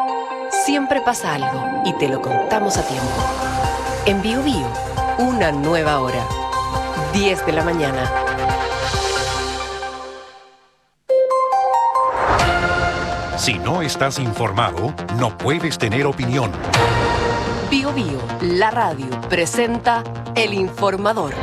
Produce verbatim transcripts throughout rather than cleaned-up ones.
Siempre pasa algo y te lo contamos a tiempo. En Bio Bio, una nueva hora. diez de la mañana. Si no estás informado, no puedes tener opinión. Bio Bio, la radio, presenta El Informador.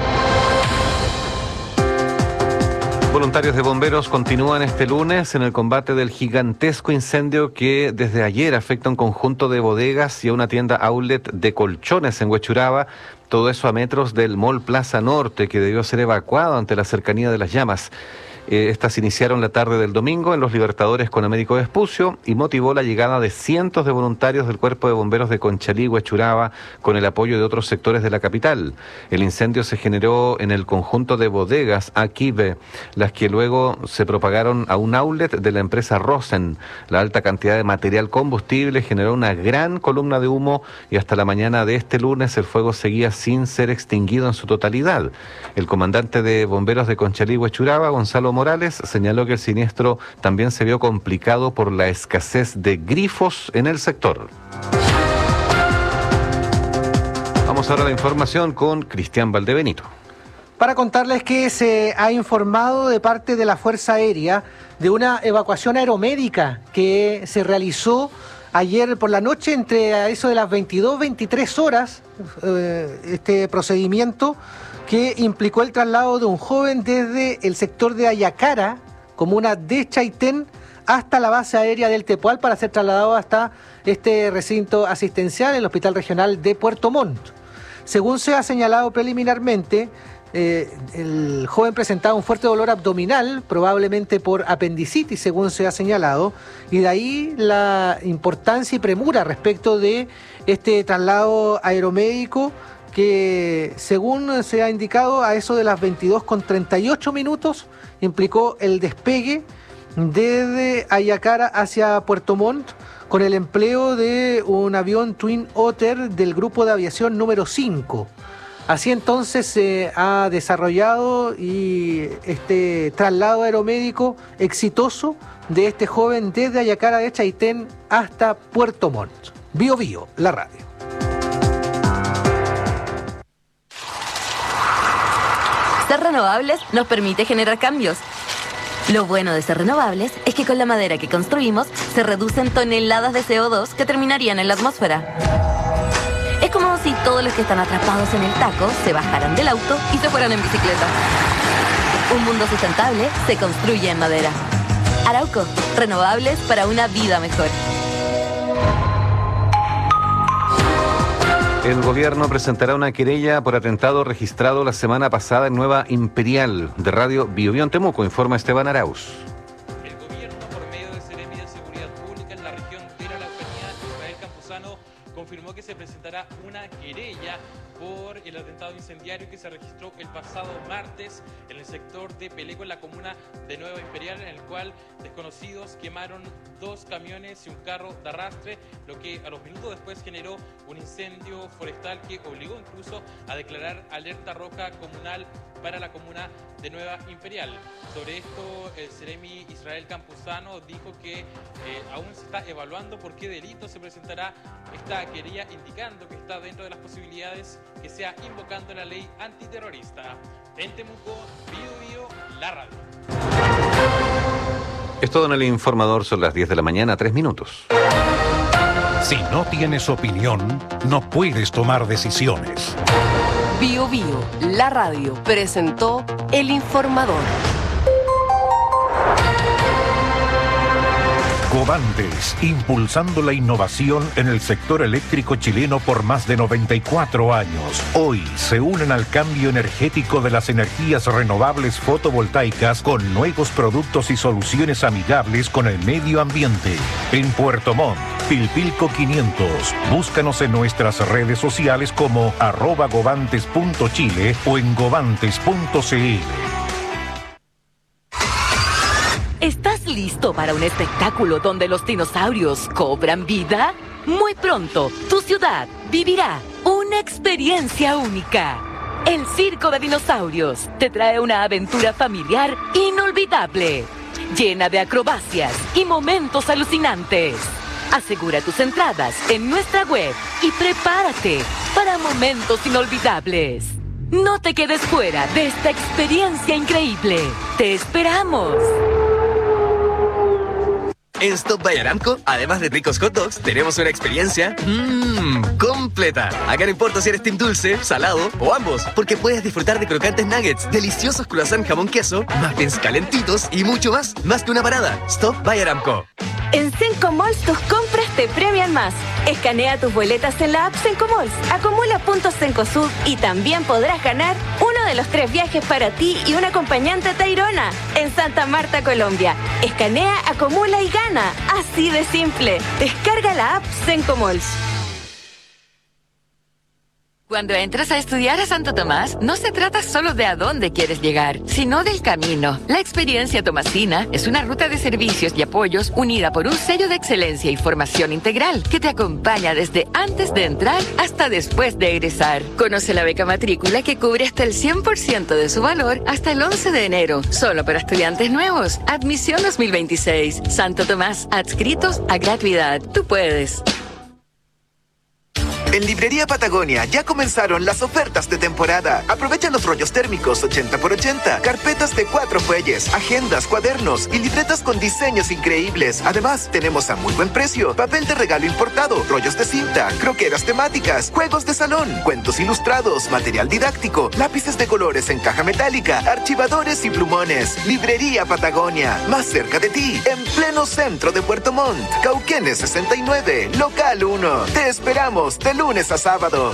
Voluntarios de bomberos continúan este lunes en el combate del gigantesco incendio que desde ayer afecta a un conjunto de bodegas y a una tienda outlet de colchones en Huechuraba. Todo eso a metros del Mall Plaza Norte, que debió ser evacuado ante la cercanía de las llamas. Eh, estas iniciaron la tarde del domingo en Los Libertadores con Américo Vespucio y motivó la llegada de cientos de voluntarios del Cuerpo de Bomberos de Conchalí, Huechuraba, con el apoyo de otros sectores de la capital. El incendio se generó en el conjunto de bodegas Aquive, las que luego se propagaron a un outlet de la empresa Rosen. La alta cantidad de material combustible generó una gran columna de humo y hasta la mañana de este lunes el fuego seguía sin ser extinguido en su totalidad. El comandante de bomberos de Conchalí, Huechuraba, Gonzalo Morales, señaló que el siniestro también se vio complicado por la escasez de grifos en el sector. Vamos ahora a la información con Cristian Valdebenito. Para contarles que se ha informado de parte de la Fuerza Aérea de una evacuación aeromédica que se realizó ayer por la noche entre a eso de las veintidós, veintitrés horas, eh, este procedimiento que implicó el traslado de un joven desde el sector de Ayacara, comuna de Chaitén, hasta la base aérea del Tepual para ser trasladado hasta este recinto asistencial, el Hospital Regional de Puerto Montt. Según se ha señalado preliminarmente, eh, el joven presentaba un fuerte dolor abdominal, probablemente por apendicitis, según se ha señalado, y de ahí la importancia y premura respecto de este traslado aeromédico, que según se ha indicado a eso de las veintidós con treinta y ocho minutos implicó el despegue desde Ayacara hacia Puerto Montt con el empleo de un avión Twin Otter del grupo de aviación número cinco. Así entonces se ha desarrollado y este traslado aeromédico exitoso de este joven desde Ayacara de Chaitén hasta Puerto Montt. Bio Bio, la radio. Ser renovables nos permite generar cambios. Lo bueno de ser renovables es que con la madera que construimos se reducen toneladas de C O dos que terminarían en la atmósfera. Es como si todos los que están atrapados en el taco se bajaran del auto y se fueran en bicicleta. Un mundo sustentable se construye en madera. Arauco, renovables para una vida mejor. El gobierno presentará una querella por atentado registrado la semana pasada en Nueva Imperial. De Radio Bio Bio en Temuco, informa Esteban Arauz. El gobierno, por medio de Seremi de Seguridad Pública en la región de la Araucanía, Israel Campuzano, confirmó que se presentará una querella por el atentado incendiario que se registró el pasado martes en el sector de Peleco, en la comuna de Nueva Imperial, en el cual desconocidos quemaron dos camiones y un carro de arrastre, lo que a los minutos después generó un incendio forestal que obligó incluso a declarar alerta roja comunal para la comuna de Nueva Imperial. Sobre esto, el Seremi Israel Campuzano dijo que eh, aún se está evaluando por qué delito se presentará esta querella, indicando que está dentro de las posibilidades que sea invocando la ley antiterrorista. En Temuco, Bio Bio, la radio. Es todo en El Informador, son las diez de la mañana, tres minutos. Si no tienes opinión, no puedes tomar decisiones. Bio Bio, la radio, presentó El Informador. Covantes, impulsando la innovación en el sector eléctrico chileno por más de noventa y cuatro años. Hoy se unen al cambio energético de las energías renovables fotovoltaicas con nuevos productos y soluciones amigables con el medio ambiente. En Puerto Montt, Pilpilco quinientos. Búscanos en nuestras redes sociales como arroba govantes punto chile o en govantes punto cl. ¿Estás listo para un espectáculo donde los dinosaurios cobran vida? Muy pronto, tu ciudad vivirá una experiencia única. El Circo de Dinosaurios te trae una aventura familiar inolvidable, llena de acrobacias y momentos alucinantes. Asegura tus entradas en nuestra web y prepárate para momentos inolvidables. No te quedes fuera de esta experiencia increíble. ¡Te esperamos! En Stop by Aramco, además de ricos hot dogs, tenemos una experiencia mmm, completa. Acá no importa si eres team dulce, salado o ambos, porque puedes disfrutar de crocantes nuggets, deliciosos croissant jamón queso, muffins calentitos y mucho más. Más que una parada. Stop by Aramco. En Cenco Malls tus compras te premian más. Escanea tus boletas en la app Cenco Malls, acumula puntos Cencosud y también podrás ganar uno de los tres viajes para ti y un acompañante a Tayrona en Santa Marta, Colombia. Escanea, acumula y gana. Así de simple. Descarga la app Cenco Malls. Cuando entras a estudiar a Santo Tomás, no se trata solo de a dónde quieres llegar, sino del camino. La experiencia tomasina es una ruta de servicios y apoyos unida por un sello de excelencia y formación integral que te acompaña desde antes de entrar hasta después de egresar. Conoce la beca matrícula que cubre hasta el cien por ciento de su valor hasta el once de enero, solo para estudiantes nuevos. Admisión dos mil veintiséis. Santo Tomás, adscritos a gratuidad. Tú puedes. En Librería Patagonia ya comenzaron las ofertas de temporada. Aprovecha los rollos térmicos ochenta por ochenta, carpetas de cuatro fuelles, agendas, cuadernos y libretas con diseños increíbles. Además, tenemos a muy buen precio papel de regalo importado, rollos de cinta, croqueras temáticas, juegos de salón, cuentos ilustrados, material didáctico, lápices de colores en caja metálica, archivadores y plumones. Librería Patagonia, más cerca de ti, en pleno centro de Puerto Montt. Cauquenes sesenta y nueve, local uno. Te esperamos de lunes a sábado.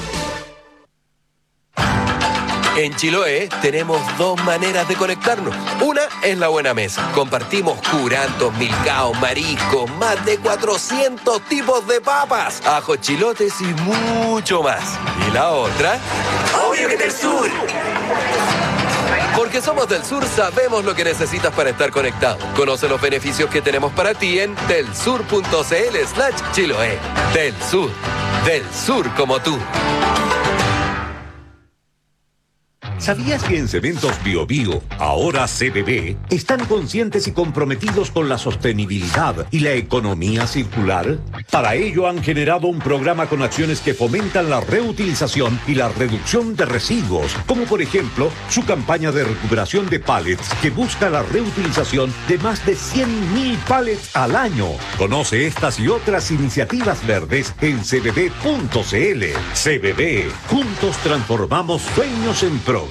En Chiloé tenemos dos maneras de conectarnos. Una es la buena mesa. Compartimos curantos, milcaos, mariscos, más de cuatrocientos tipos de papas, ajos, chilotes y mucho más. Y la otra, obvio que del sur. Porque somos del sur, sabemos lo que necesitas para estar conectado. Conoce los beneficios que tenemos para ti en telsur.cl slash Chiloé. Del sur, del sur como tú. ¿Sabías que en Cementos Bio Bio, ahora C B B, están conscientes y comprometidos con la sostenibilidad y la economía circular? Para ello han generado un programa con acciones que fomentan la reutilización y la reducción de residuos, como por ejemplo su campaña de recuperación de pallets que busca la reutilización de más de cien mil pallets al año. Conoce estas y otras iniciativas verdes en c b b punto c l. C B B, juntos transformamos sueños en progreso.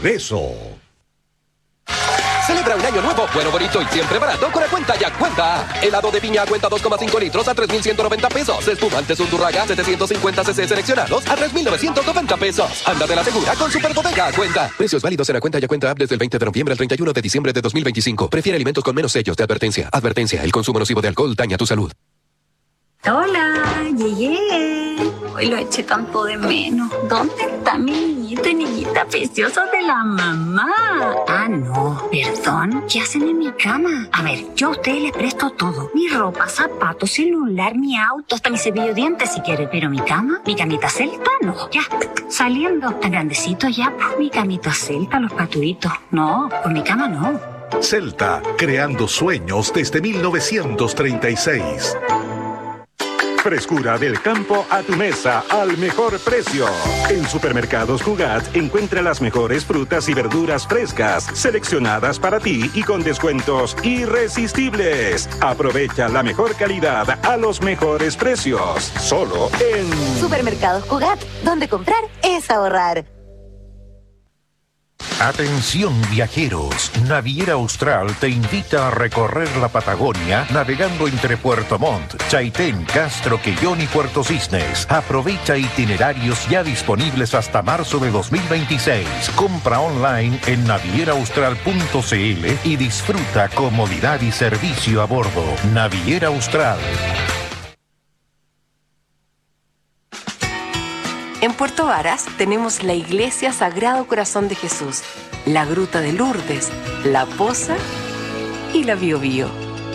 Celebra un año nuevo, bueno, bonito y siempre barato con la cuenta Ya Cuenta. Helado de piña a cuenta dos coma cinco litros a tres mil ciento noventa pesos. Espumantes Undurraga setecientos cincuenta cc seleccionados a tres mil novecientos noventa pesos. Ándate la segura con Super Bodega Cuenta. Precios válidos en la cuenta Ya Cuenta App desde el veinte de noviembre al treinta y uno de diciembre de dos mil veinticinco. Prefiere alimentos con menos sellos de advertencia. Advertencia, el consumo nocivo de alcohol daña tu salud. Hola, llegué. Hoy lo eché tanto de menos. ¿Dónde está mi niñito y niñita preciosa de la mamá? Ah, no, perdón. ¿Qué hacen en mi cama? A ver, yo a ustedes les presto todo. Mi ropa, zapatos, celular, mi auto, hasta mi cepillo de dientes si quieren. Pero mi cama, mi camita celta, no. Ya, saliendo. Tan grandecito ya, pues mi camita celta, los paturitos. No, por mi cama no. Celta, creando sueños desde mil novecientos treinta y seis. Frescura del campo a tu mesa al mejor precio. En Supermercados Cugat encuentra las mejores frutas y verduras frescas, seleccionadas para ti y con descuentos irresistibles. Aprovecha la mejor calidad a los mejores precios. Solo en Supermercados Cugat, donde comprar es ahorrar. Atención viajeros, Naviera Austral te invita a recorrer la Patagonia navegando entre Puerto Montt, Chaitén, Castro, Quellón y Puerto Cisnes. Aprovecha itinerarios ya disponibles hasta marzo de dos mil veintiséis. Compra online en naviera austral punto c l y disfruta comodidad y servicio a bordo. Naviera Austral. En Puerto Varas tenemos la Iglesia Sagrado Corazón de Jesús, la Gruta de Lourdes, la Poza y la Bio Bio.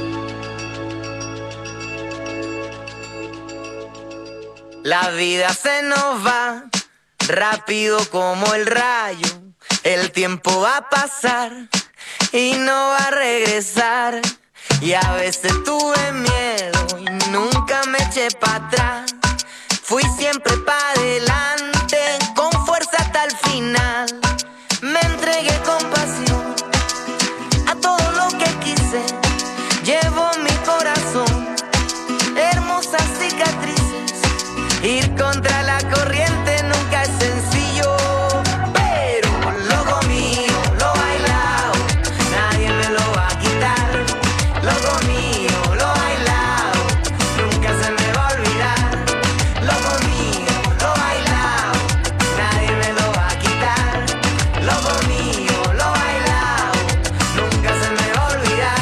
La vida se nos va rápido como el rayo. El tiempo va a pasar y no va a regresar. Y a veces tuve miedo y nunca me eché para atrás. Fui siempre para adelante, con fuerza hasta el final. Me entregué con pasión a todo lo que quise. Llevo mi corazón hermosas cicatrices. Ir contra la corriente nunca es sencillo, pero loco mío, lo bailao, nadie me lo va a quitar. Loco mío, lo bailao, nunca se me va a olvidar. Loco mío, lo bailao, nadie me lo va a quitar. Loco mío, lo bailao, nunca se me va a olvidar.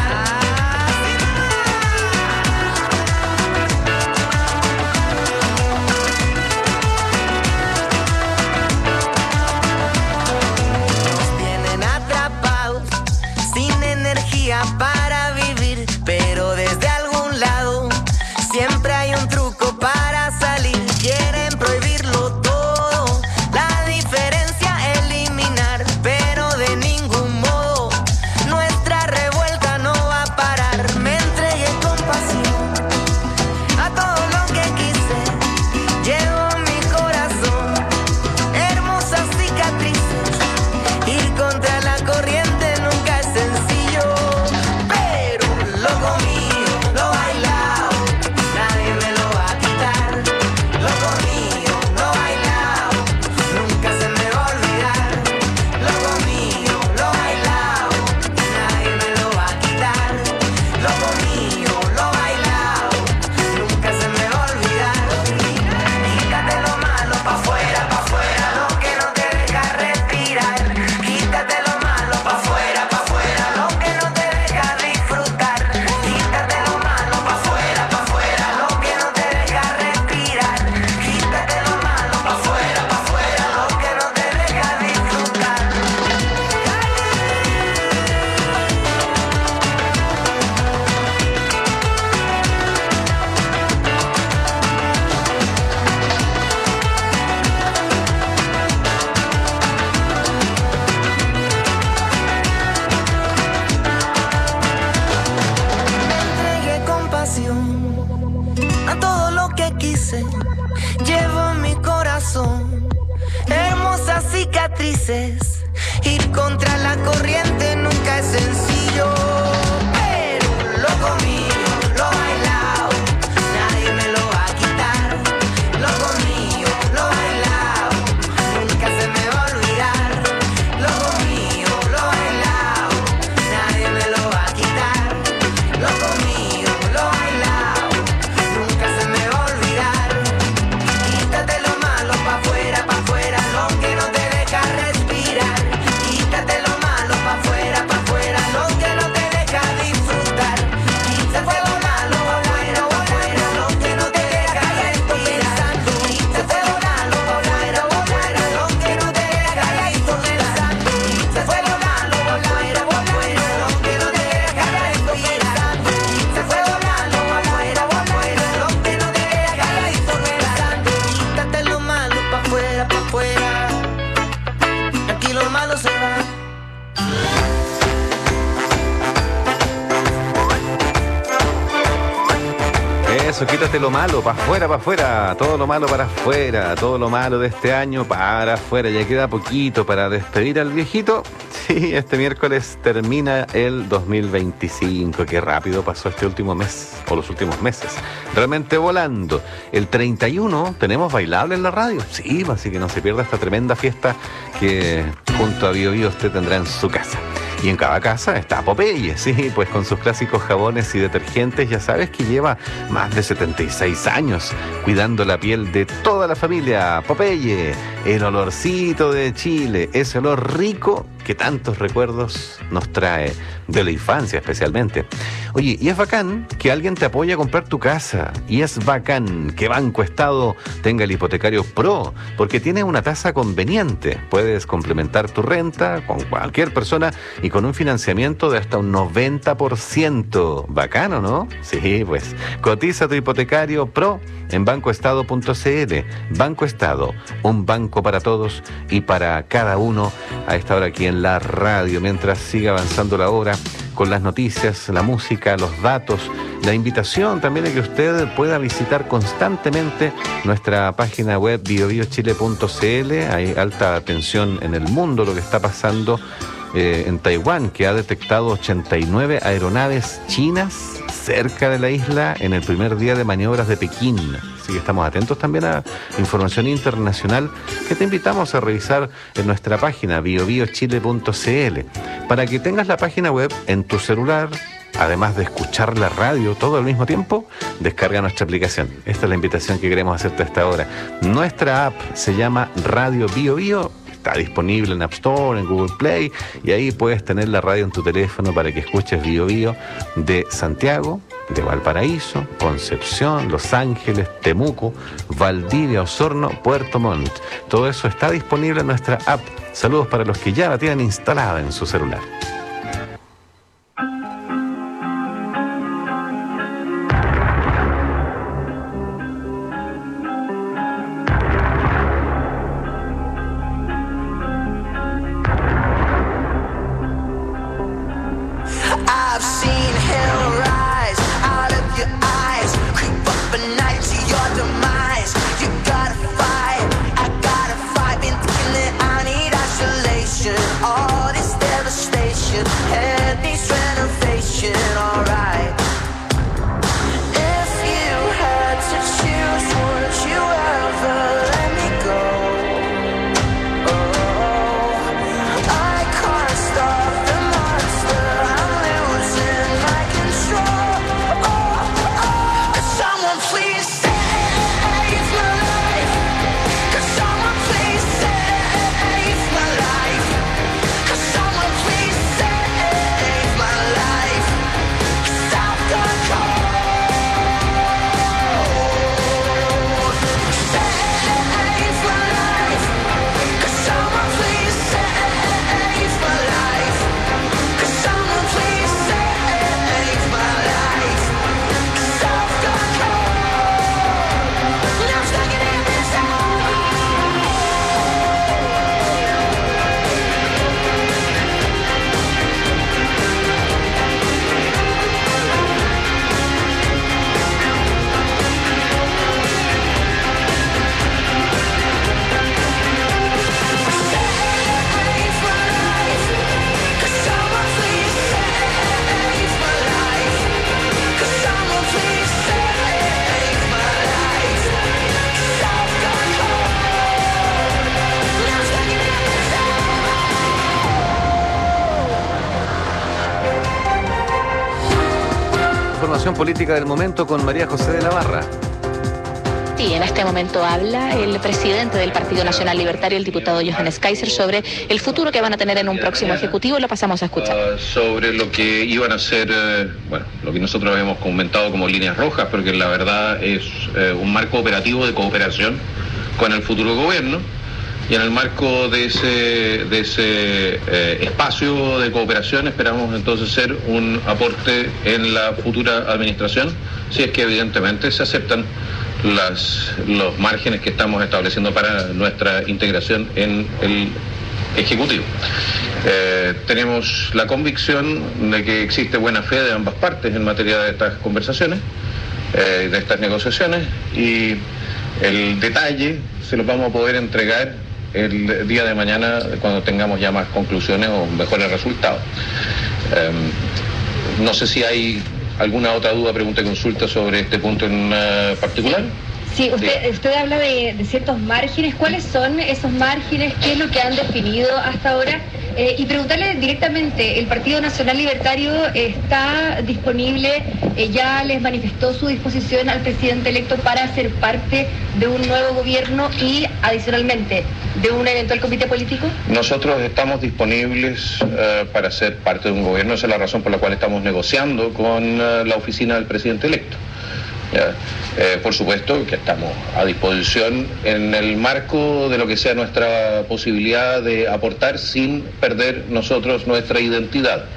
Nos tienen atrapados, sin energía para vivir, pero desde algún lado siempre hay un truco para salir. Quieren prohibirlo todo, la diferencia eliminar, pero de ningún modo nuestra revuelta no va a parar. Me entregué con pasión a todo lo que quise. Llevo mi corazón hermosas cicatrices. Ir contra la corriente nunca es sencillo, pero loco mío, lo bailao, nadie me lo va a quitar. Loco mío, lo bailao, nunca se me va a olvidar. Loco mío, lo bailao, nadie me lo va a quitar. Loco mío, lo bailao, nunca se me va a olvidar. Quítate lo malo pa' afuera, pa' afuera, lo que no te deja respirar. Quítate lo malo pa' afuera, pa' afuera, lo que no te deja disfrutar. Quítate lo malo pa' afuera, pa' afuera, lo que no te deja respirar. Quítate lo malo pa' afuera, pa' afuera, lo que no te deja disfrutar. Me entregué con pasión a todo lo que quise. Llevo en mi corazón hermosas cicatrices. Ir contra la corriente nunca es sencillo, pero loco mío, lo bailao, nadie me lo va a quitar. Loco mío, lo bailao, nunca se me va a olvidar. Loco mío, lo bailao, nadie me lo va a quitar. Loco mío, lo bailao, nunca se me va a olvidar. Quítate lo malo pa' afuera, pa' afuera, lo que no te deja respirar. Quítate lo malo pa' afuera, pa' afuera, lo que no te deja disfrutar. Quítate lo malo pa' afuera, pa' afuera, lo que no te deja respirar. Quítate lo malo pa' afuera, pa' afuera, lo que no te deja disfrutar. Quítate lo malo pa' afuera, pa' afuera, lo que no te deja respirar. Quítate lo malo pa' afuera, pa' afuera, lo que no te deja disfrutar. Quítate lo malo pa' afuera, pa' afuera, aquí lo malo se va. Eso, quítate lo malo, para afuera, para afuera, todo lo malo para afuera, todo lo malo de este año para afuera. Ya queda poquito para despedir al viejito. Sí, este miércoles termina el dos mil veinticinco. Qué rápido pasó este último mes, o los últimos meses. Realmente volando. El treinta y uno tenemos bailable en la radio. Sí, así que no se pierda esta tremenda fiesta que junto a Bio Bio usted tendrá en su casa. Y en cada casa está Popeye, sí, pues con sus clásicos jabones y detergentes, ya sabes que lleva más de setenta y seis años cuidando la piel de toda la familia. Popeye, el olorcito de Chile, ese olor rico que tantos recuerdos nos trae, de la infancia especialmente. Oye, y es bacán que alguien te apoye a comprar tu casa, y es bacán que Banco Estado tenga el hipotecario Pro, porque tiene una tasa conveniente. Puedes complementar tu renta con cualquier persona y con un financiamiento de hasta un noventa por ciento. Bacano, ¿no? Sí, pues cotiza tu hipotecario Pro en banco estado punto c l. Banco Estado, un banco para todos y para cada uno. A esta hora aquí en la radio, mientras siga avanzando la hora, con las noticias, la música, los datos, la invitación también a que usted pueda visitar constantemente nuestra página web bio bio chile punto c l. Hay alta atención en el mundo lo que está pasando eh, en Taiwán, que ha detectado ochenta y nueve aeronaves chinas cerca de la isla en el primer día de maniobras de Pekín. Así que estamos atentos también a información internacional que te invitamos a revisar en nuestra página bio bio chile punto c l. Para que tengas la página web en tu celular, además de escuchar la radio todo al mismo tiempo, descarga nuestra aplicación. Esta es la invitación que queremos hacerte a esta hora. Nuestra app se llama Radio Bio Bio. Está disponible en App Store, en Google Play, y ahí puedes tener la radio en tu teléfono para que escuches Bio Bio de Santiago, de Valparaíso, Concepción, Los Ángeles, Temuco, Valdivia, Osorno, Puerto Montt. Todo eso está disponible en nuestra app. Saludos para los que ya la tienen instalada en su celular. Política del momento con María José de la Barra. Sí, en este momento habla el presidente del Partido Nacional Libertario, el diputado Johannes Kaiser, sobre el futuro que van a tener en un próximo ejecutivo. Lo pasamos a escuchar. Uh, sobre lo que iban a ser, uh, bueno, lo que nosotros habíamos comentado como líneas rojas, porque la verdad es uh, un marco operativo de cooperación con el futuro gobierno. Y en el marco de ese, de ese eh, espacio de cooperación esperamos entonces ser un aporte en la futura administración, si es que evidentemente se aceptan las, los márgenes que estamos estableciendo para nuestra integración en el Ejecutivo. Eh, tenemos la convicción de que existe buena fe de ambas partes en materia de estas conversaciones, eh, de estas negociaciones, y el detalle se los vamos a poder entregar el día de mañana cuando tengamos ya más conclusiones o mejores resultados. Eh, no sé si hay alguna otra duda, pregunta y consulta sobre este punto en uh, particular. Sí, usted, usted habla de, de ciertos márgenes. ¿Cuáles son esos márgenes? ¿Qué es lo que han definido hasta ahora? Eh, y preguntarle directamente, ¿el Partido Nacional Libertario está disponible, eh, ya les manifestó su disposición al presidente electo para ser parte de un nuevo gobierno y, adicionalmente, de un eventual comité político? Nosotros estamos disponibles uh, para ser parte de un gobierno. Esa es la razón por la cual estamos negociando con uh, la oficina del presidente electo. ¿Ya? Eh, por supuesto que estamos a disposición en el marco de lo que sea nuestra posibilidad de aportar sin perder nosotros nuestra identidad.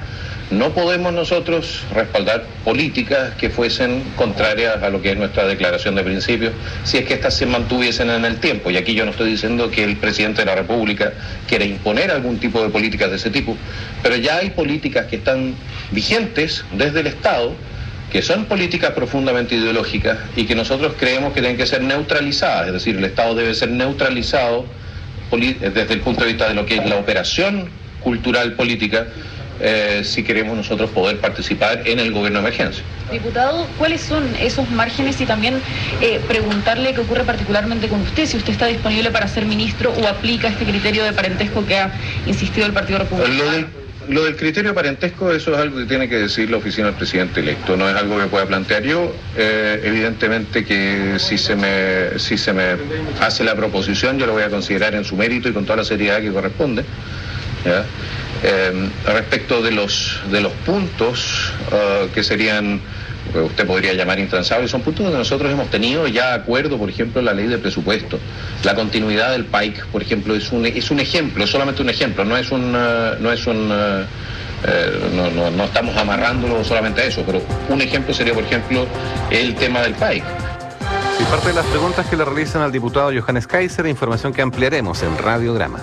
No podemos nosotros respaldar políticas que fuesen contrarias a lo que es nuestra declaración de principios, si es que éstas se mantuviesen en el tiempo. Y aquí yo no estoy diciendo que el presidente de la República quiera imponer algún tipo de políticas de ese tipo, pero ya hay políticas que están vigentes desde el Estado, que son políticas profundamente ideológicas y que nosotros creemos que tienen que ser neutralizadas, es decir, el Estado debe ser neutralizado desde el punto de vista de lo que es la operación cultural política, eh, si queremos nosotros poder participar en el gobierno de emergencia. Diputado, ¿cuáles son esos márgenes? Y también eh, preguntarle qué ocurre particularmente con usted, si usted está disponible para ser ministro o aplica este criterio de parentesco que ha insistido el Partido Republicano. Lo del, lo del criterio de parentesco, eso es algo que tiene que decir la oficina del presidente electo, no es algo que pueda plantear yo. Eh, evidentemente que si se me si se me hace la proposición, yo lo voy a considerar en su mérito y con toda la seriedad que corresponde. ¿Ya? Eh, respecto de los de los puntos uh, que serían, usted podría llamar intransables, son puntos donde nosotros hemos tenido ya acuerdo, por ejemplo, la ley de presupuesto, la continuidad del P A I C, por ejemplo, es un es un ejemplo, es solamente un ejemplo, no es un uh, no es un uh, eh, no, no, no estamos amarrándolo solamente a eso, pero un ejemplo sería, por ejemplo, el tema del P A I C. Y parte de las preguntas que le realizan al diputado Johannes Kaiser, información que ampliaremos en Radiograma.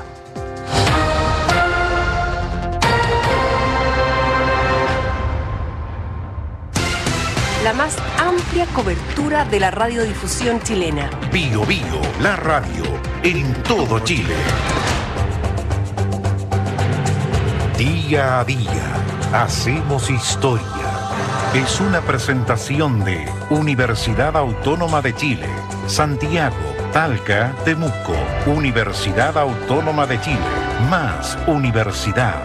La más amplia cobertura de la radiodifusión chilena. Bio Bio, la radio, en todo Chile. Día a día, hacemos historia. Es una presentación de Universidad Autónoma de Chile, Santiago, Talca, Temuco. Universidad Autónoma de Chile, más universidad.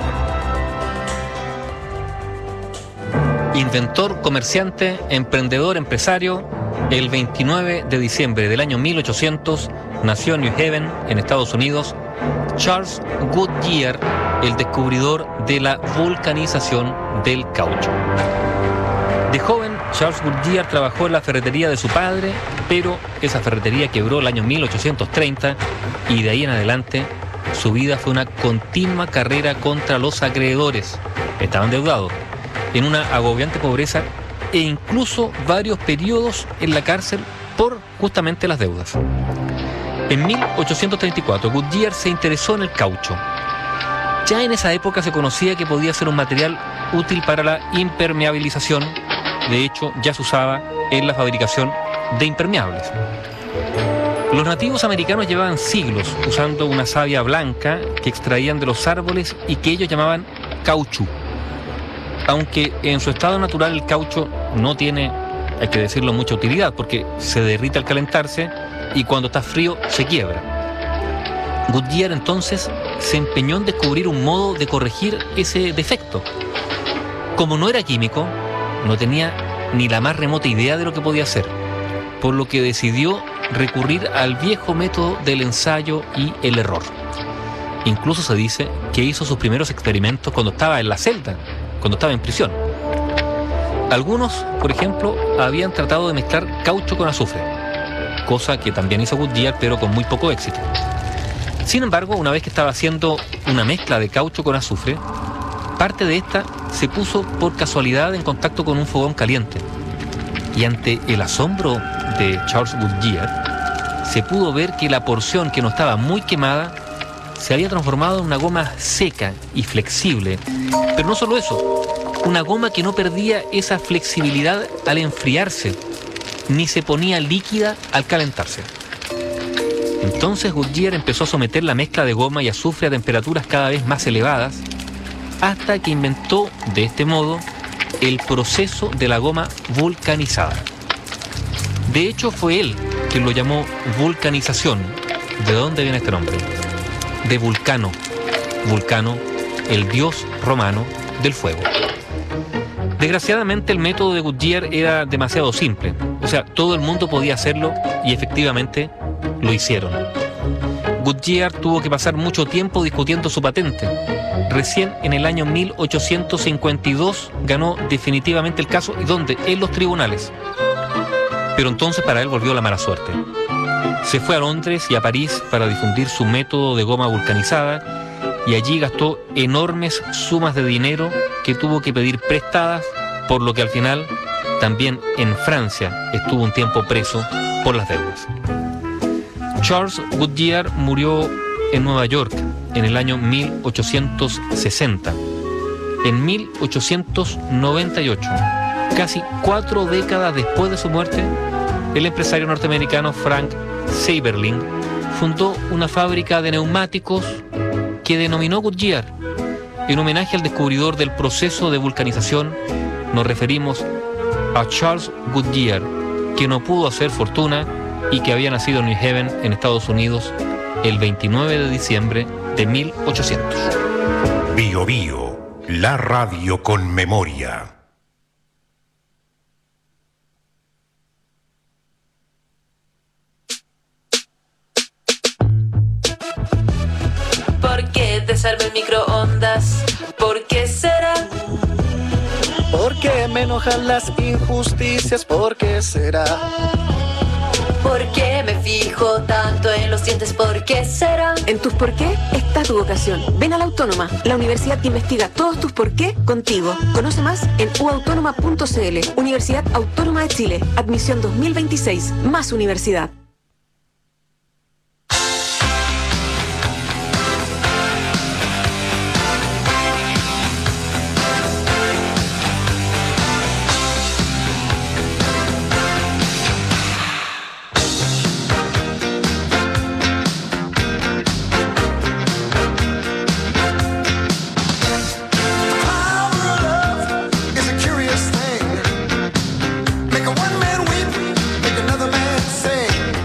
Inventor, comerciante, emprendedor, empresario, el veintinueve de diciembre del año mil ochocientos nació en New Haven, en Estados Unidos, Charles Goodyear, el descubridor de la vulcanización del caucho. De joven, Charles Goodyear trabajó en la ferretería de su padre, pero esa ferretería quebró el año mil ochocientos treinta y de ahí en adelante su vida fue una continua carrera contra los acreedores. Estaba endeudado, en una agobiante pobreza e incluso varios periodos en la cárcel por justamente las deudas. En mil ochocientos treinta y cuatro, Goodyear se interesó en el caucho. Ya en esa época se conocía que podía ser un material útil para la impermeabilización. De hecho, ya se usaba en la fabricación de impermeables. Los nativos americanos llevaban siglos usando una savia blanca que extraían de los árboles y que ellos llamaban cauchú. Aunque en su estado natural el caucho no tiene, hay que decirlo, mucha utilidad, porque se derrite al calentarse y cuando está frío se quiebra. Goodyear entonces se empeñó en descubrir un modo de corregir ese defecto. Como no era químico, no tenía ni la más remota idea de lo que podía hacer, por lo que decidió recurrir al viejo método del ensayo y el error. Incluso se dice que hizo sus primeros experimentos cuando estaba en la celda, cuando estaba en prisión. Algunos, por ejemplo, habían tratado de mezclar caucho con azufre, cosa que también hizo Goodyear, pero con muy poco éxito. Sin embargo, una vez que estaba haciendo una mezcla de caucho con azufre, parte de esta se puso por casualidad en contacto con un fogón caliente. Y ante el asombro de Charles Goodyear, se pudo ver que la porción que no estaba muy quemada se había transformado en una goma seca y flexible. Pero no solo eso, una goma que no perdía esa flexibilidad al enfriarse, ni se ponía líquida al calentarse. Entonces Goodyear empezó a someter la mezcla de goma y azufre a temperaturas cada vez más elevadas, hasta que inventó de este modo el proceso de la goma vulcanizada. De hecho, fue él quien lo llamó vulcanización. ¿De dónde viene este nombre? De Vulcano. Vulcano, el dios romano del fuego. Desgraciadamente el método de Goodyear era demasiado simple. O sea, todo el mundo podía hacerlo y efectivamente lo hicieron. Goodyear tuvo que pasar mucho tiempo discutiendo su patente. Recién en el año mil ochocientos cincuenta y dos ganó definitivamente el caso, y ¿dónde? En los tribunales. Pero entonces para él volvió la mala suerte. Se fue a Londres y a París para difundir su método de goma vulcanizada y allí gastó enormes sumas de dinero que tuvo que pedir prestadas, por lo que al final también en Francia estuvo un tiempo preso por las deudas. Charles Goodyear murió en Nueva York en el año mil ochocientos sesenta. En mil ochocientos noventa y ocho, casi cuatro décadas después de su muerte, el empresario norteamericano Frank Seiberling fundó una fábrica de neumáticos que denominó Goodyear. En homenaje al descubridor del proceso de vulcanización, nos referimos a Charles Goodyear, que no pudo hacer fortuna y que había nacido en New Haven, en Estados Unidos, el veintinueve de diciembre de mil ochocientos. Bio Bio, la radio con memoria. ¿Por qué desarma el microondas? ¿Por qué será? ¿Por qué me enojan las injusticias? ¿Por qué será? ¿Por qué me fijo tanto en los dientes? ¿Por qué será? En tus por qué está tu vocación. Ven a la Autónoma, la universidad que investiga todos tus por qué contigo. Conoce más en u autónoma punto c l. Universidad Autónoma de Chile. Admisión dos mil veintiséis. Más universidad. Make a one man weep, make another man sing.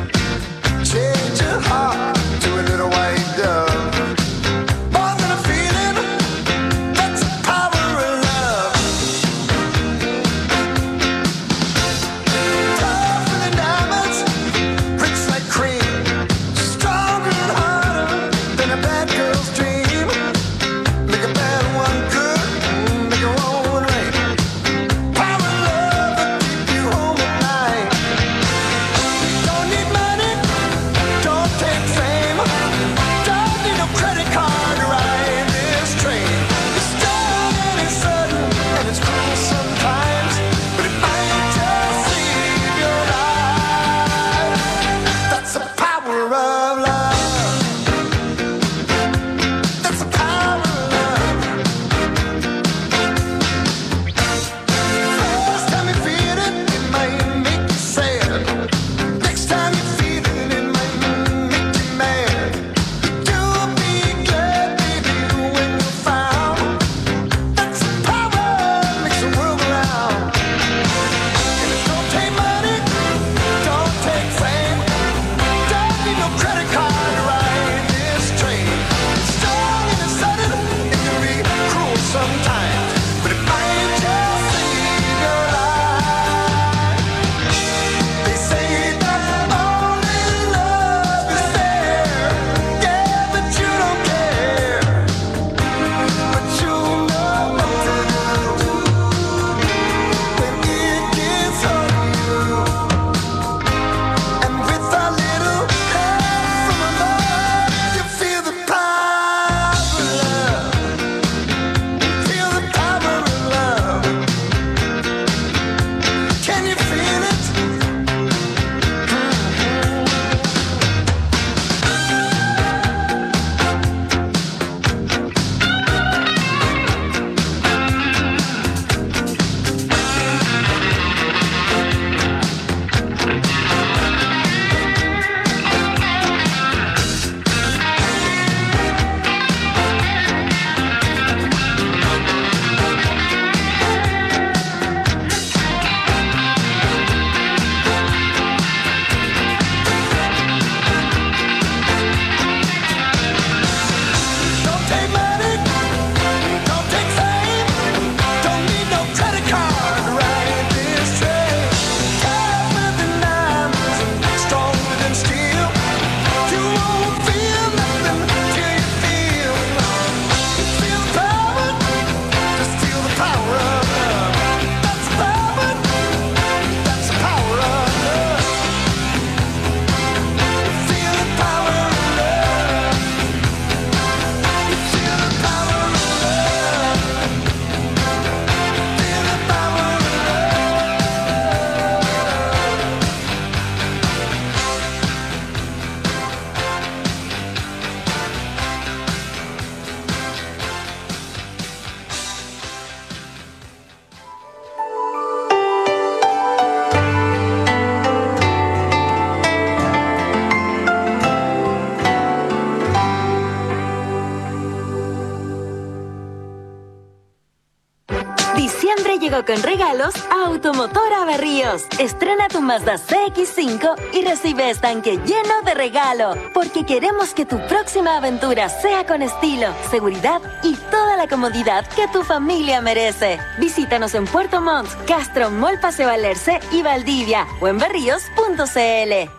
llegó con regalos a Automotora Berríos. Estrena tu Mazda C X cinco y recibe estanque lleno de regalo, porque queremos que tu próxima aventura sea con estilo, seguridad y toda la comodidad que tu familia merece. Visítanos en Puerto Montt, Castro, Mall Paseo Alerce y Valdivia o en berríos punto c l.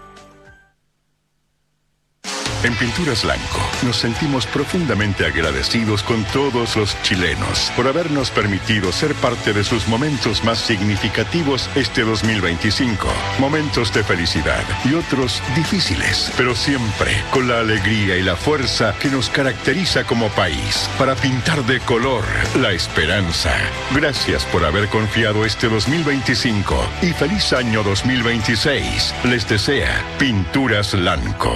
En Pinturas Lanco nos sentimos profundamente agradecidos con todos los chilenos por habernos permitido ser parte de sus momentos más significativos este dos mil veinticinco. Momentos de felicidad y otros difíciles, pero siempre con la alegría y la fuerza que nos caracteriza como país para pintar de color la esperanza. Gracias por haber confiado este dos mil veinticinco y feliz año dos mil veintiséis. Les desea Pinturas Lanco.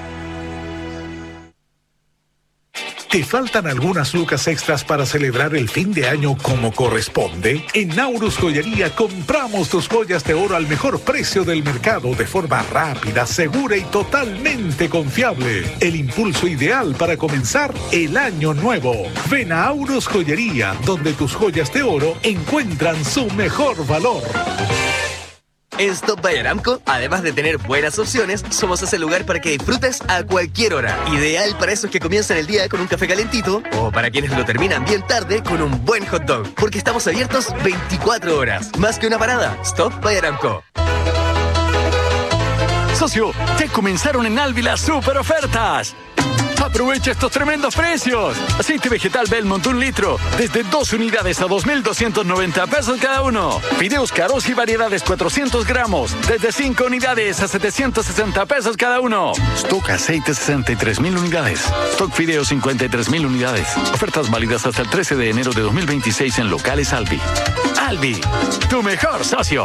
¿Te faltan algunas lucas extras para celebrar el fin de año como corresponde? En Naurus Joyería compramos tus joyas de oro al mejor precio del mercado de forma rápida, segura y totalmente confiable. El impulso ideal para comenzar el año nuevo. Ven a Naurus Joyería, donde tus joyas de oro encuentran su mejor valor. En Stop by Aramco, además de tener buenas opciones, somos ese lugar para que disfrutes a cualquier hora. Ideal para esos que comienzan el día con un café calentito o para quienes lo terminan bien tarde con un buen hot dog. Porque estamos abiertos veinticuatro horas. Más que una parada, Stop by Aramco. Socio, ya comenzaron en Alvi las super ofertas. Aprovecha estos tremendos precios. Aceite vegetal Belmont un litro, desde dos unidades a dos mil doscientos noventa pesos cada uno. Fideos caros y variedades cuatrocientos gramos, desde cinco unidades a setecientos sesenta pesos cada uno. Stock aceite sesenta y tres mil unidades. Stock fideos cincuenta y tres mil unidades. Ofertas válidas hasta el trece de enero de dos mil veintiséis en locales Alvi. Alvi, tu mejor socio.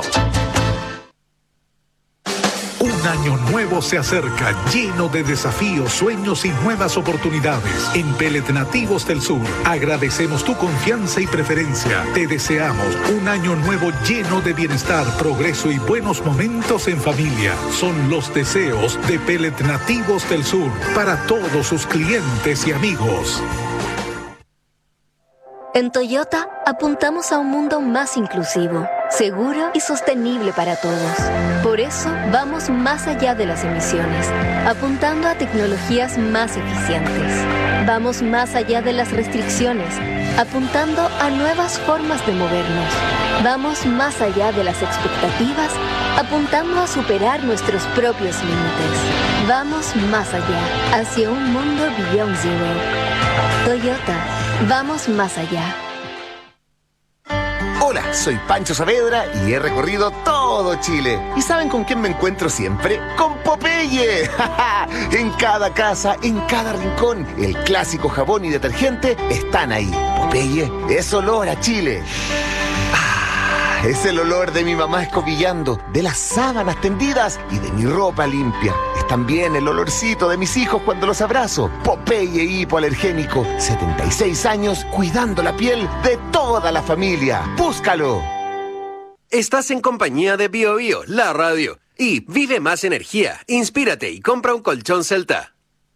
Un año nuevo se acerca, lleno de desafíos, sueños y nuevas oportunidades. En Pellet Nativos del Sur, agradecemos tu confianza y preferencia. Te deseamos un año nuevo lleno de bienestar, progreso y buenos momentos en familia. Son los deseos de Pellet Nativos del Sur para todos sus clientes y amigos. En Toyota apuntamos a un mundo más inclusivo, seguro y sostenible para todos. Por eso vamos más allá de las emisiones, apuntando a tecnologías más eficientes. Vamos más allá de las restricciones, apuntando a nuevas formas de movernos. Vamos más allá de las expectativas, apuntando a superar nuestros propios límites. Vamos más allá, hacia un mundo Beyond Zero. Toyota, vamos más allá. Hola, soy Pancho Saavedra y he recorrido todo Chile. ¿Y saben con quién me encuentro siempre? ¡Con Popeye! En cada casa, en cada rincón, el clásico jabón y detergente están ahí. Popeye es olor a Chile. Es el olor de mi mamá escobillando, de las sábanas tendidas y de mi ropa limpia. Es también el olorcito de mis hijos cuando los abrazo. Popeye hipoalergénico, setenta y seis años cuidando la piel de toda la familia. ¡Búscalo! Estás en compañía de Bio Bio, la radio. Y vive más energía, inspírate y compra un colchón Celta.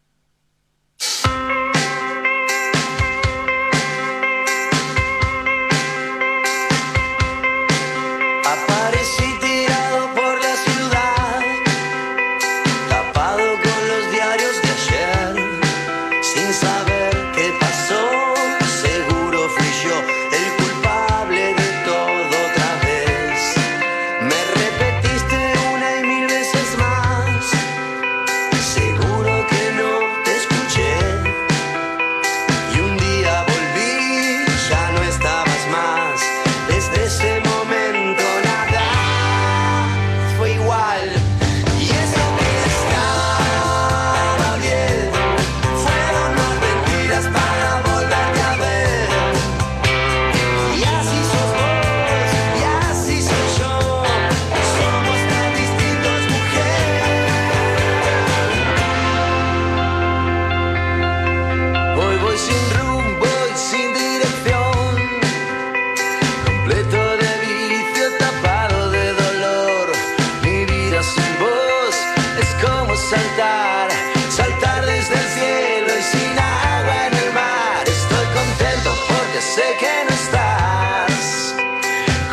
Aparecí tirado por la ciudad, tapado con los diarios de ayer, sin saber qué pasó. Seguro fui yo el culpable de todo otra vez. Me repetiste una y mil veces más, seguro que no te escuché. Y un día volví, ya no estabas más. Desde ese momento fue igual, y eso que estaba bien, fueron más mentiras para volverte a ver. Y así sos vos, y así soy yo, somos tan distintos, mujer. Hoy voy sin rumbo y sin dirección, completo de vicio, tapado de dolor. Mi vida sin vos es como saltar, saltar desde el cielo y sin agua en el mar. Estoy contento porque sé que no estás,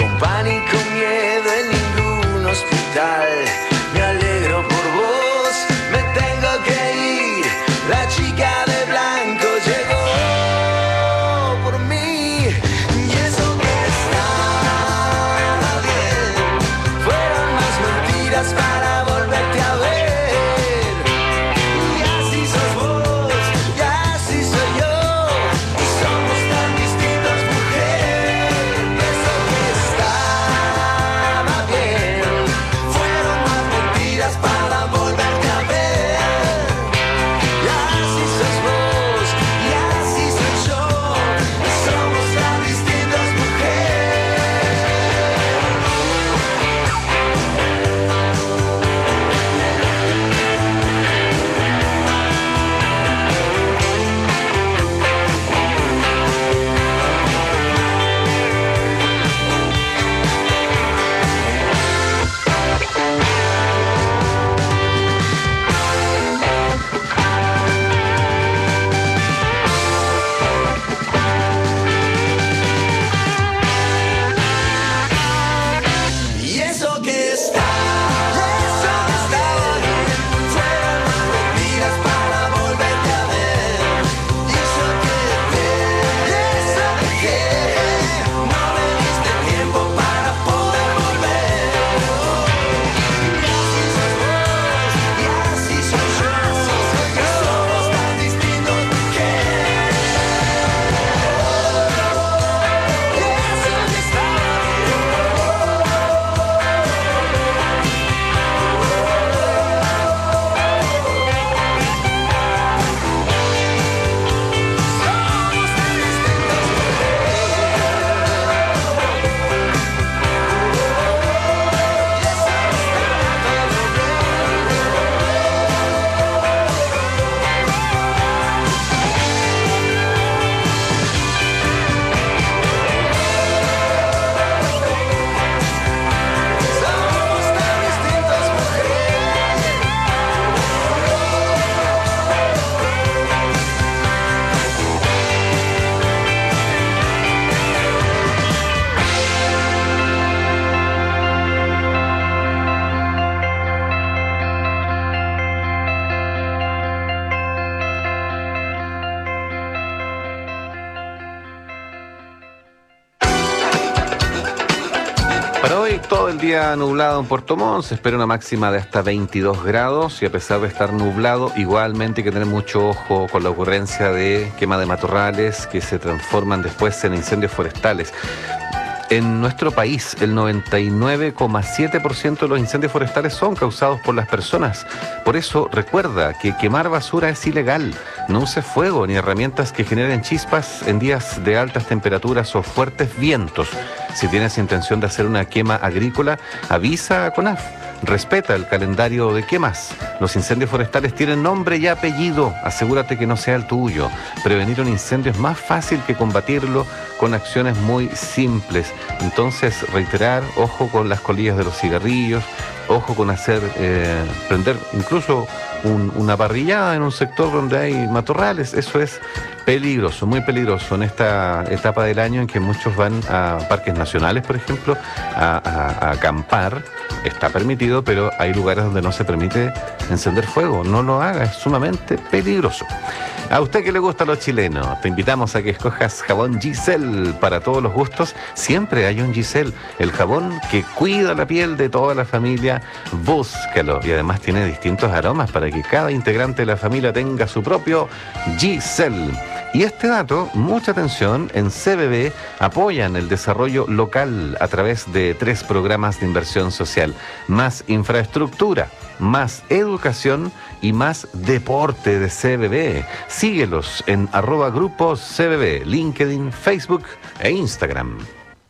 todo el día nublado en Puerto Montt, se espera una máxima de hasta veintidós grados y a pesar de estar nublado, igualmente hay que tener mucho ojo con la ocurrencia de quema de matorrales que se transforman después en incendios forestales. En nuestro país, el noventa y nueve coma siete por ciento de los incendios forestales son causados por las personas. Por eso, recuerda que quemar basura es ilegal. No uses fuego ni herramientas que generen chispas en días de altas temperaturas o fuertes vientos. Si tienes intención de hacer una quema agrícola, avisa a CONAF. Respeta el calendario de quemas. Los incendios forestales tienen nombre y apellido. Asegúrate que no sea el tuyo. Prevenir un incendio es más fácil que combatirlo con acciones muy simples. Entonces, reiterar, ojo con las colillas de los cigarrillos, ojo con hacer, eh, prender incluso un, una parrillada en un sector donde hay matorrales. Eso es peligroso, muy peligroso en esta etapa del año en que muchos van a parques nacionales, por ejemplo, a, a, a acampar. Está permitido, pero hay lugares donde no se permite encender fuego. No lo haga, es sumamente peligroso. A usted que le gustan los chilenos, te invitamos a que escojas jabón Giselle para todos los gustos. Siempre hay un Giselle, el jabón que cuida la piel de toda la familia. Búscalo. Y además tiene distintos aromas para que cada integrante de la familia tenga su propio Giselle. Y este dato, mucha atención, en C B B apoyan el desarrollo local a través de tres programas de inversión social. Más infraestructura, más educación y más deporte de C B B. Síguelos en arroba grupos C B B, LinkedIn, Facebook e Instagram.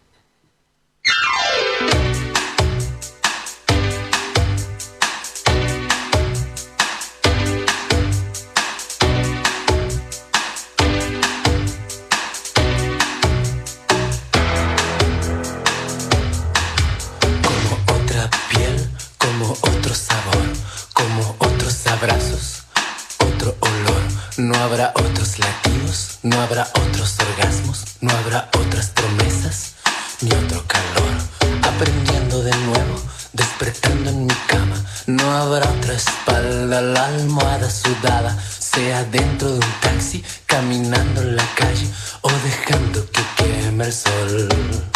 No habrá otros latidos, no habrá otros orgasmos, no habrá otras promesas, ni otro calor. Aprendiendo de nuevo, despertando en mi cama. No habrá otra espalda, la almohada sudada, sea dentro de un taxi, caminando en la calle o dejando que queme el sol.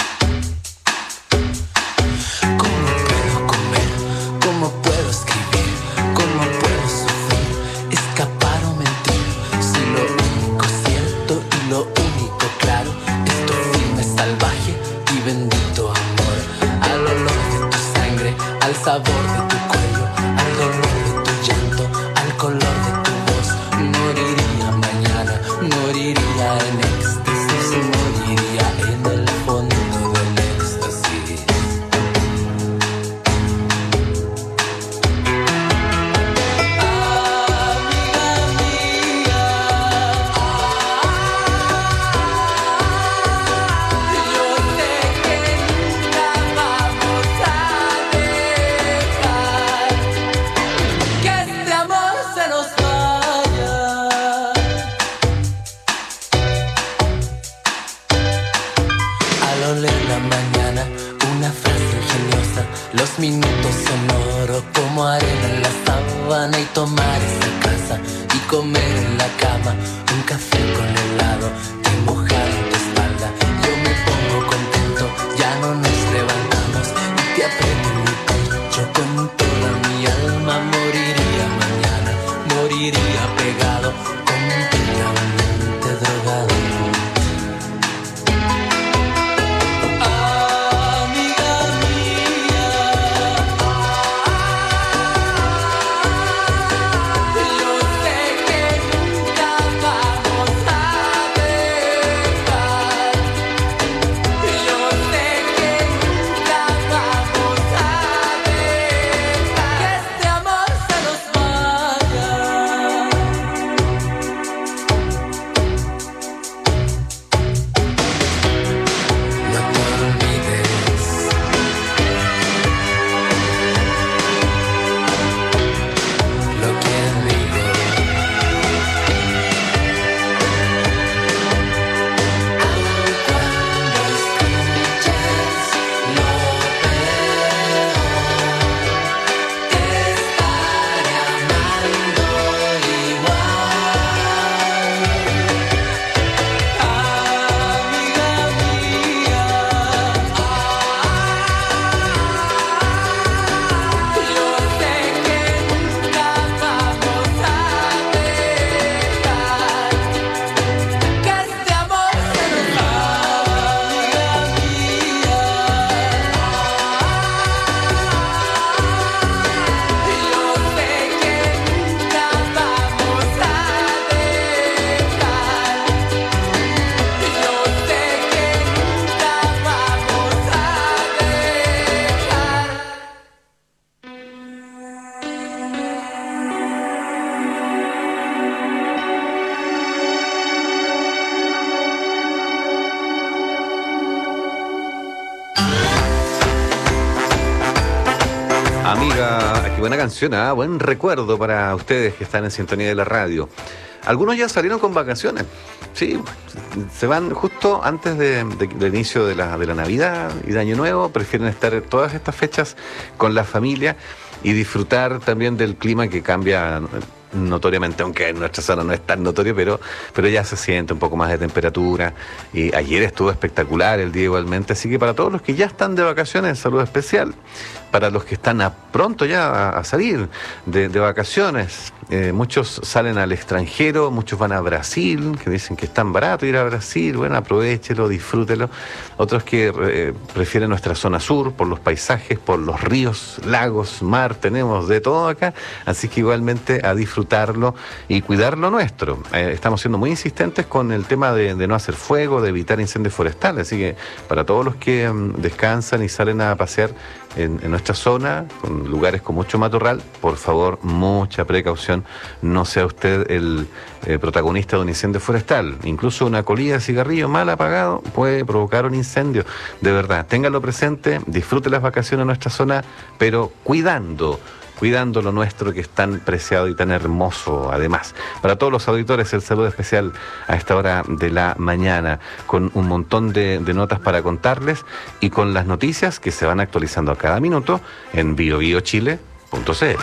¿Cómo puedo comer? ¿Cómo puedo escribir? ¿Cómo puedo sufrir? Escapar o mentir. Lo único cierto y lo único claro es tu firme, salvaje y bendito amor. Al olor de tu sangre, al sabor de tu cuello, al dolor de tu llanto, al color de tu voz. Moriría mañana, moriría en éxtasis, moriría en el fondo del éxtasis. Los minutos son oro como arena en la sábana y tomar esa casa y comer en la cama un café con helado que mojar en tu espalda. Yo me pongo contento, ya no nos levantamos y te aprieto en mi pecho con toda mi alma. Moriría mañana, moriría pegado, completamente drogado. Que este amor se nos vaya. buena canción, ¿eh? Buen recuerdo para ustedes que están en sintonía de la radio. Algunos ya salieron con vacaciones, sí, se van justo antes de, de, del inicio de la, de la Navidad y de Año Nuevo, prefieren estar todas estas fechas con la familia y disfrutar también del clima que cambia notoriamente, aunque en nuestra zona no es tan notorio, pero, pero ya se siente un poco más de temperatura. Y ayer estuvo espectacular, el día igualmente, así que para todos los que ya están de vacaciones, saludo especial. Para los que están a pronto ya a, a salir de, de vacaciones, eh, muchos salen al extranjero, muchos van a Brasil, que dicen que es tan barato ir a Brasil, bueno, aprovéchelo, disfrútelo. Otros que eh, prefieren nuestra zona sur, por los paisajes, por los ríos, lagos, mar, tenemos de todo acá, así que igualmente a disfrutarlo y cuidar lo nuestro. Eh, estamos siendo muy insistentes con el tema de, de no hacer fuego, de evitar incendios forestales, así que para todos los que um, descansan y salen a pasear En, en nuestra zona, con lugares con mucho matorral, por favor, mucha precaución, no sea usted el eh, protagonista de un incendio forestal. Incluso una colilla de cigarrillo mal apagado puede provocar un incendio. De verdad, ténganlo presente, disfrute las vacaciones en nuestra zona, pero cuidando, cuidando lo nuestro, que es tan preciado y tan hermoso además. Para todos los auditores, el saludo especial a esta hora de la mañana, con un montón de, de notas para contarles y con las noticias que se van actualizando a cada minuto en bio bio chile punto c l.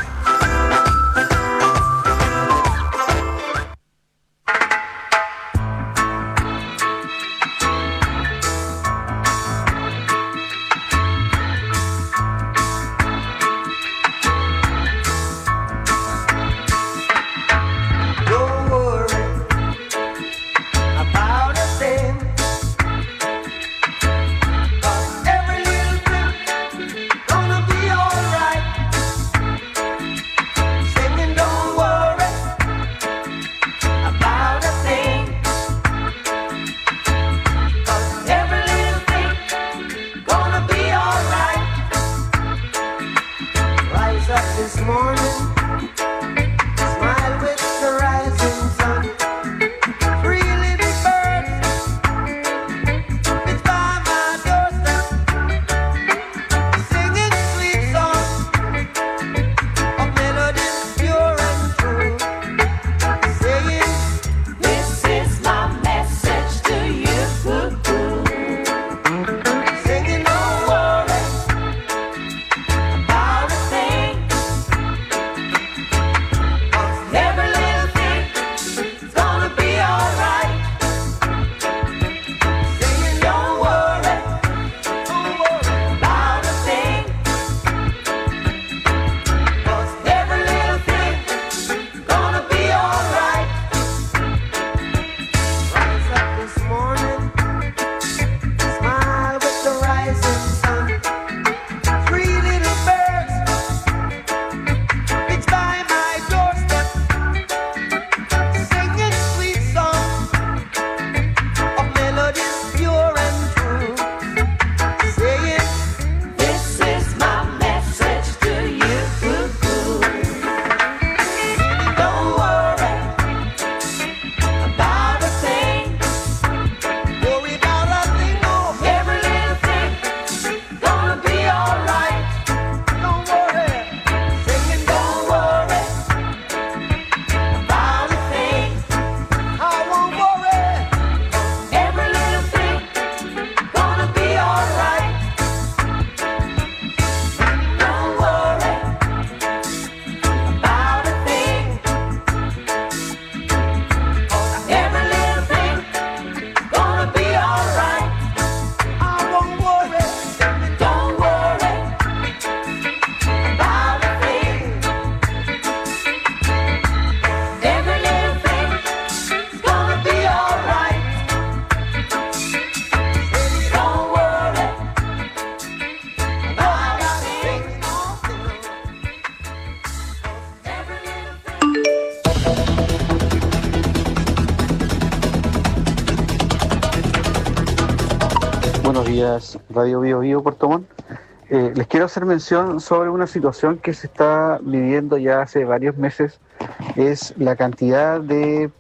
Radio Bio Bio Puerto Montt. Eh, les quiero hacer mención sobre una situación que se está viviendo ya hace varios meses. Es la cantidad de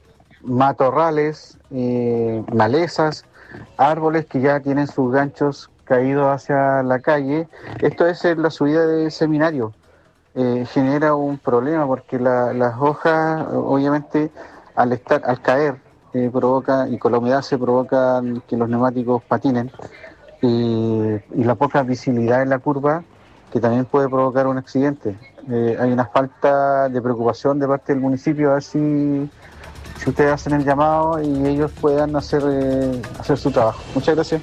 matorrales, eh, malezas, árboles que ya tienen sus ganchos caídos hacia la calle. Esto es en la subida del seminario. eh, genera un problema porque la, las hojas, obviamente, al estar, al caer, eh, provoca, y con la humedad se provoca que los neumáticos patinen, y, y la poca visibilidad en la curva, que también puede provocar un accidente. Eh, hay una falta de preocupación de parte del municipio, a ver si, si ustedes hacen el llamado y ellos puedan hacer, eh, hacer su trabajo. Muchas gracias.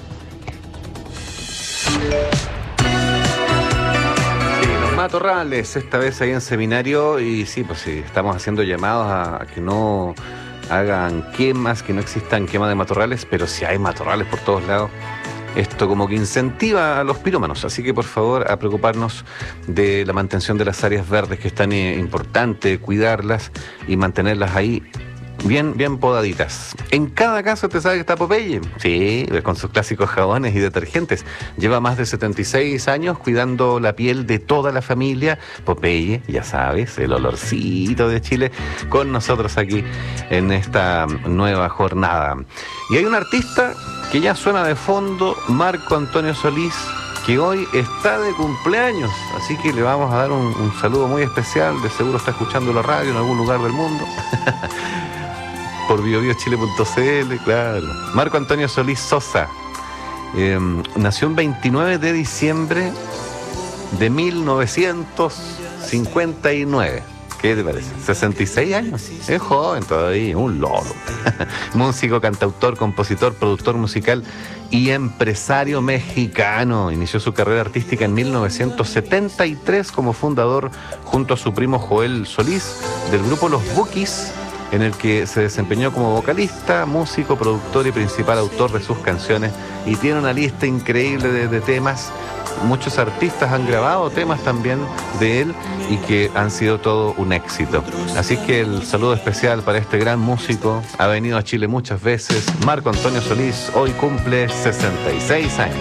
Matorrales, esta vez ahí en seminario, y sí, pues sí, estamos haciendo llamados a, a que no hagan quemas, que no existan quemas de matorrales, pero si hay matorrales por todos lados, esto como que incentiva a los pirómanos, así que por favor a preocuparnos de la mantención de las áreas verdes, que es tan eh, importante cuidarlas y mantenerlas ahí bien, bien podaditas. En cada caso, ¿te sabe que está Popeye? Sí, con sus clásicos jabones y detergentes. Lleva más de setenta y seis años cuidando la piel de toda la familia. Popeye, ya sabes, el olorcito de Chile, con nosotros aquí en esta nueva jornada. Y hay un artista que ya suena de fondo, Marco Antonio Solís, que hoy está de cumpleaños, así que le vamos a dar un, un saludo muy especial. De seguro está escuchando la radio en algún lugar del mundo. Por bio bio chile punto c l, claro. Marco Antonio Solís Sosa eh, nació el veintinueve de diciembre de mil novecientos cincuenta y nueve. ¿Qué te parece? sesenta y seis años. Es joven todavía, un lolo. Músico, cantautor, compositor, productor musical y empresario mexicano. Inició su carrera artística en mil novecientos setenta y tres como fundador, junto a su primo Joel Solís, del grupo Los Bukis, en el que se desempeñó como vocalista, músico, productor y principal autor de sus canciones, y tiene una lista increíble de, de temas. Muchos artistas han grabado temas también de él y que han sido todo un éxito. Así que el saludo especial para este gran músico. Ha venido a Chile muchas veces. Marco Antonio Solís hoy cumple sesenta y seis años.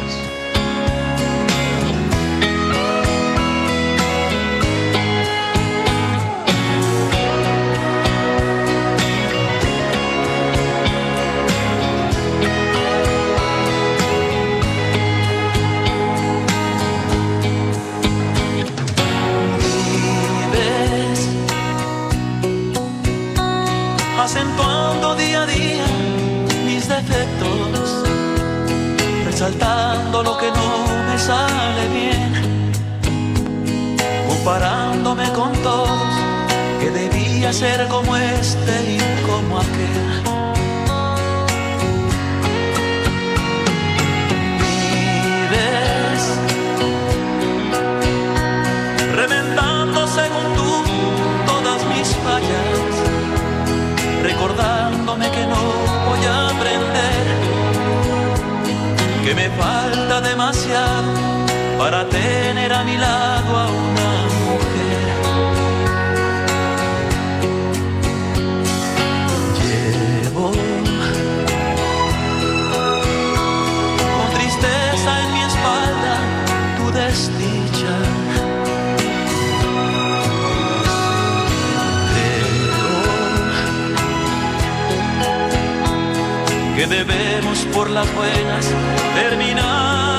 Acentuando día a día mis defectos, resaltando lo que no me sale bien, comparándome con todos, que debía ser como este y como aquel. Vives reventando según tú todas mis fallas, recordándome que no voy a aprender, que me falta demasiado para tener a mi lado a una mujer. Llevo con tristeza en mi espalda tu desdicha, que debemos por las buenas terminar.